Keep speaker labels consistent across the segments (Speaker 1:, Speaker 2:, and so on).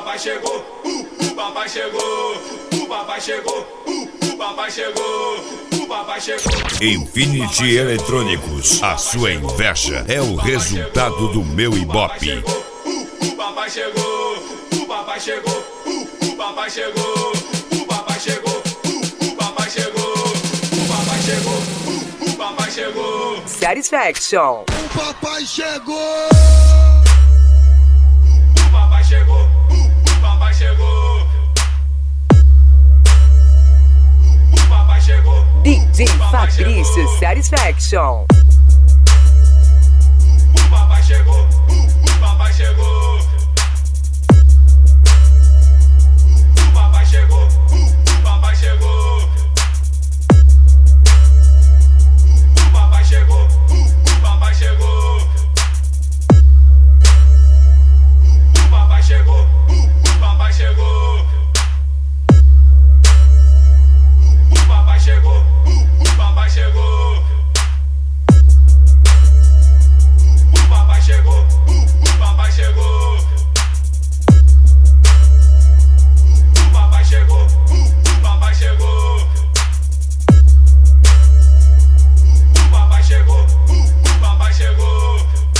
Speaker 1: papai chegou, o papai chegou, o papai chegou, o papai chegou, o papai chegou.
Speaker 2: Infinity Eletrônicos, a sua inveja é o resultado do meu Ibope.
Speaker 1: O papai chegou, o papai chegou, o papai chegou, o papai chegou, o papai chegou, o papai chegou, o papai chegou.
Speaker 3: Satisfaction.
Speaker 4: O papai chegou.
Speaker 1: O papai chegou, o papai chegou. O papai chegou.
Speaker 3: DJ Fabrício Satisfaction.
Speaker 1: O papai chegou, o papai chegou. O papai chegou, o papai chegou. O papai chegou, o papai chegou. O papai chegou, o papai chegou. O papai chegou, o papai chegou. O papai chegou, o papai chegou. O papai chegou, o papai chegou. O papai chegou, o papai chegou.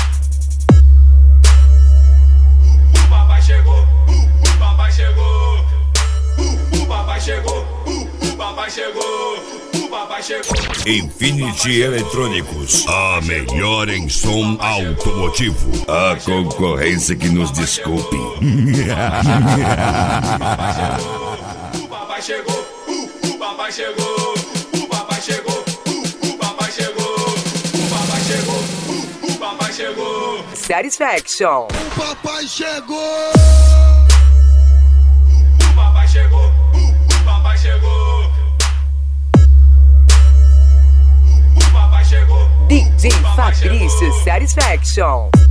Speaker 1: O papai chegou, o papai chegou. O papai chegou, o papai chegou. O papai chegou.
Speaker 2: Infinity Eletrônicos, a melhor em som automotivo. A concorrência que nos desculpe.
Speaker 1: O papai chegou, o papai chegou. O papai chegou, o papai chegou. O papai chegou, o papai chegou.
Speaker 3: Satisfaction.
Speaker 4: O papai chegou.
Speaker 1: O papai chegou, o papai chegou. O papai chegou.
Speaker 3: DJ Fabrício Satisfaction.